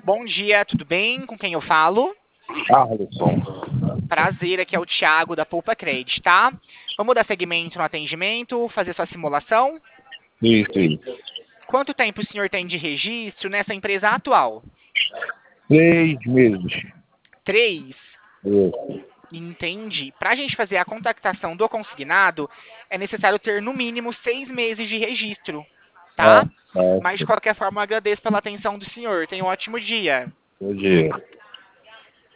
Bom dia, tudo bem? Com quem eu falo? Arlisson. Prazer, aqui é o Thiago da Poupa Credit, tá? Vamos dar seguimento no atendimento, fazer sua simulação. Isso. Quanto tempo o senhor tem de registro nessa empresa atual? 3 meses. 3. Isso. Entendi. Para a gente fazer a contactação do consignado, é necessário ter no mínimo 6 meses de registro, tá? Ah, Mas de qualquer forma, eu agradeço pela atenção do senhor. Tenha um ótimo dia. bom dia.